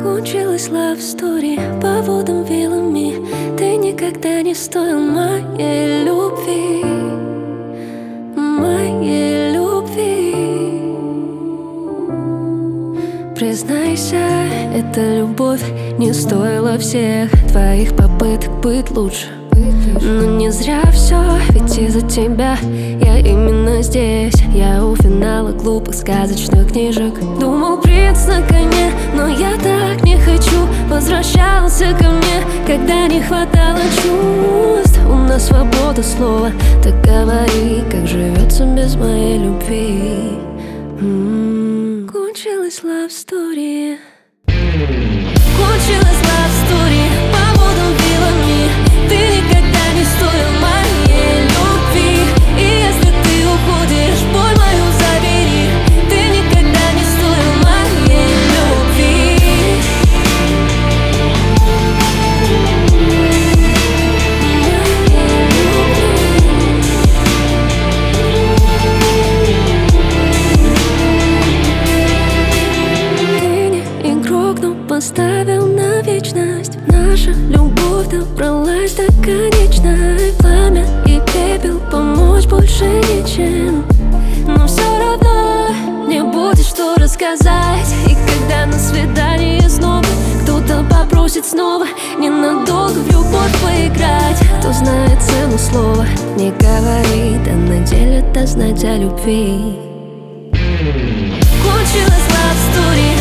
Кончилась love story по водам вилами. Ты никогда не стоил моей любви, моей любви. Признайся, эта любовь не стоила всех твоих попыток быть лучше. Но не зря все, ведь из-за тебя я именно здесь. Я у финала глупых сказочных книжек. Думал, принц на коне, но я так не хочу. Возвращался ко мне, когда не хватало чувств. У нас свобода слова, так говори, как живется без моей любви. Кончилась love story. Кончилась love story по водам вилами. Ты никогда не стоил моей любви. И если ты уходишь, боль мою забери. Ты никогда не стоил моей любви. Ты не игрок, но поставил на вечность. Наша любовь добралась до конечной. Пламя и пепел, помочь больше ничем. Но все равно не будет что рассказать. И когда на свидании снова кто-то попросит снова ненадолго в любовь поиграть, кто знает цену слова, не говорит, а на деле даст знать о любви. Кончилась love story